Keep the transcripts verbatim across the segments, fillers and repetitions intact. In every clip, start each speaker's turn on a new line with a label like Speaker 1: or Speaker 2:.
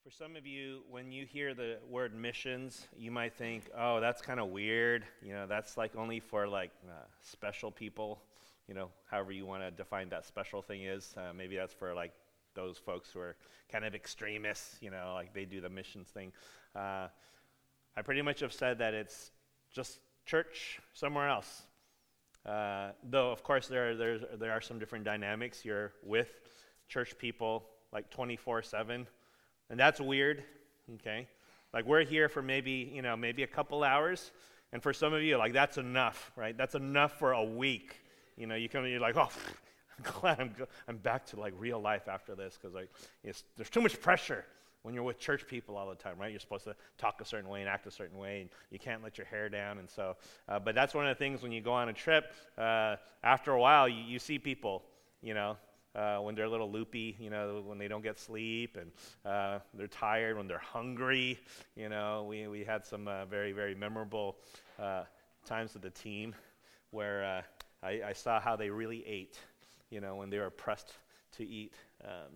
Speaker 1: For some of you, when you hear the word missions, you might think, oh, that's kind of weird. You know, that's like only for like uh, special people, you know, however you want to define that special thing is. Uh, maybe that's for like those folks who are kind of extremists, you know, like they do the missions thing. Uh, I pretty much have said that it's just church somewhere else. Uh, though, of course, there, there's, there are some different dynamics. You're with church people like twenty-four seven. And that's weird, okay? Like we're here for maybe, you know, maybe a couple hours, and for some of you, like that's enough, right? That's enough for a week. You know, you come and you're like, oh, I'm glad I'm go- I'm back to like real life after this, because like it's, there's too much pressure when you're with church people all the time, right? You're supposed to talk a certain way and act a certain way, and you can't let your hair down, and so. Uh, but that's one of the things when you go on a trip. Uh, after a while, you, you see people, you know. Uh, when they're a little loopy, you know, when they don't get sleep, and uh, they're tired, when they're hungry, you know, we, we had some uh, very, very memorable uh, times with the team where uh, I, I saw how they really ate, you know, when they were pressed to eat. Um,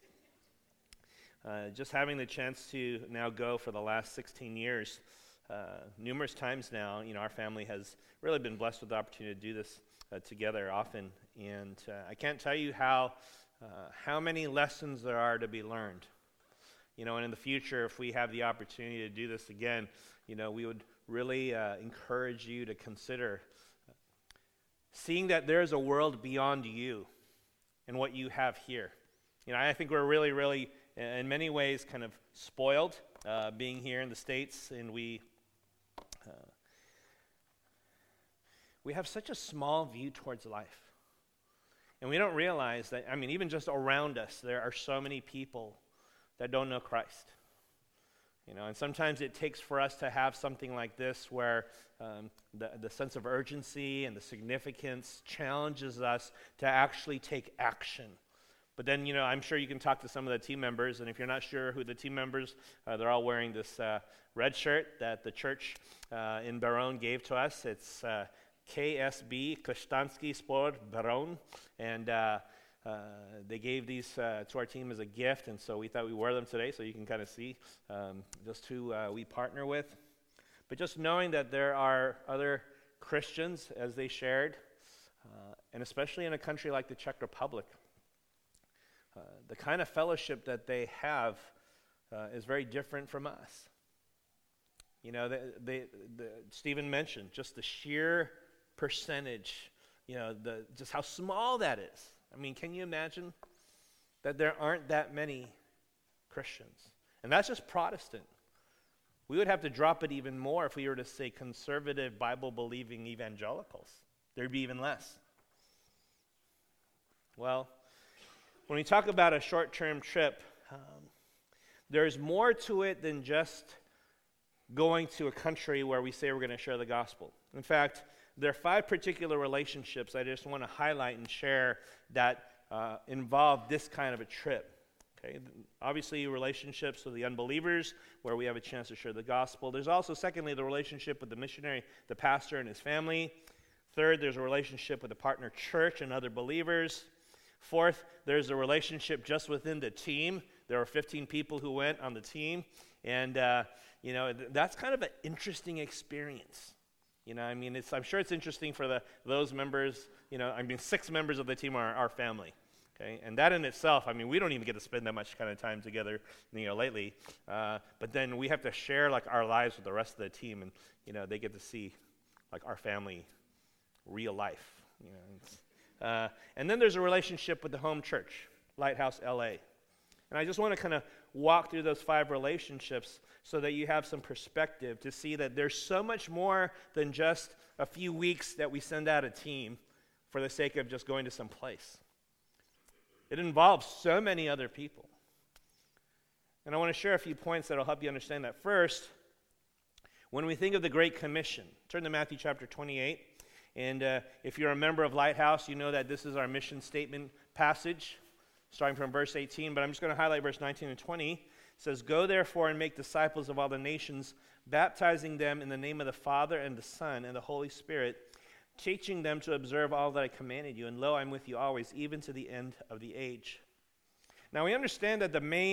Speaker 1: uh, just having the chance to now go for the last sixteen years, uh, numerous times now, you know, our family has really been blessed with the opportunity to do this uh, together often. And uh, I can't tell you how uh, how many lessons there are to be learned. You know, and in the future, if we have the opportunity to do this again, you know, we would really uh, encourage you to consider seeing that there's a world beyond you and what you have here. You know, I think we're really, really, in many ways, kind of spoiled uh, being here in the States, and we uh, we have such a small view towards life. And we don't realize that, I mean, even just around us, there are so many people that don't know Christ. You know, and sometimes it takes for us to have something like this where um, the, the sense of urgency and the significance challenges us to actually take action. But then, you know, I'm sure you can talk to some of the team members, and if you're not sure who the team members, uh, they're all wearing this uh, red shirt that the church uh, in Baron gave to us. It's uh, K S B, Kasztanski Sport Baron, and uh, uh, they gave these uh, to our team as a gift, and so we thought we'd wear them today so you can kind of see um, just who uh, we partner with. But just knowing that there are other Christians, as they shared, uh, and especially in a country like the Czech Republic, uh, the kind of fellowship that they have uh, is very different from us. You know, they, they, the, Stephen mentioned just the sheer percentage, you know, the just how small that is. I mean, can you imagine that there aren't that many Christians? And that's just Protestant. We would have to drop it even more if we were to say conservative, Bible-believing evangelicals. There'd be even less. Well, when we talk about a short-term trip, um, there's more to it than just going to a country where we say we're going to share the gospel. In fact, there are five particular relationships I just want to highlight and share that uh, involve this kind of a trip. Okay, obviously relationships with the unbelievers, where we have a chance to share the gospel. There's also, secondly, the relationship with the missionary, the pastor and his family. Third, there's a relationship with the partner church and other believers. Fourth, there's a relationship just within the team. There were fifteen people who went on the team, and uh, you know th- that's kind of an interesting experience. You know, I mean, it's, I'm sure it's interesting for the those members. You know, I mean, six members of the team are our family. Okay, and that in itself, I mean, we don't even get to spend that much kind of time together, you know, lately. Uh, but then we have to share like our lives with the rest of the team, and you know, they get to see like our family, real life. You know, uh, and then there's a relationship with the home church, Lighthouse L A. And I just want to kind of walk through those five relationships so that you have some perspective to see that there's so much more than just a few weeks that we send out a team for the sake of just going to some place. It involves so many other people. And I want to share a few points that will help you understand that. First, when we think of the Great Commission, turn to Matthew chapter twenty-eight. And uh, if you're a member of Lighthouse, you know that this is our mission statement passage, starting from verse eighteen. But I'm just going to highlight verse nineteen and twenty. It says, "Go therefore and make disciples of all the nations, baptizing them in the name of the Father and the Son and the Holy Spirit, teaching them to observe all that I commanded you. And lo, I'm with you always, even to the end of the age." Now we understand that the main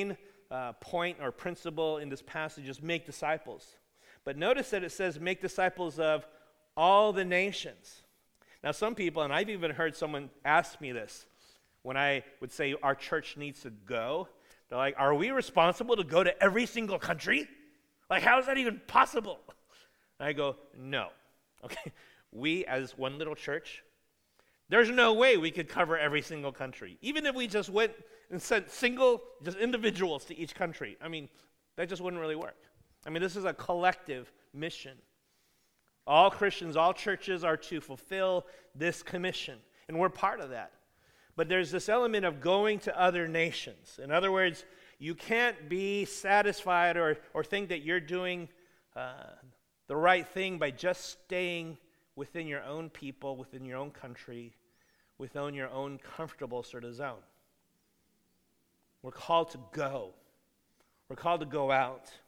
Speaker 1: uh, point or principle in this passage is make disciples. But notice that it says make disciples of all the nations. Now some people, and I've even heard someone ask me this, when I would say our church needs to go, they're like, are we responsible to go to every single country? Like, how is that even possible? And I go, no. Okay, we as one little church, there's no way we could cover every single country. Even if we just went and sent single, just individuals to each country. I mean, that just wouldn't really work. I mean, this is a collective mission. All Christians, all churches are to fulfill this commission, and we're part of that. But there's this element of going to other nations. In other words, you can't be satisfied or, or think that you're doing uh, the right thing by just staying within your own people, within your own country, within your own comfortable sort of zone. We're called to go. We're called to go out.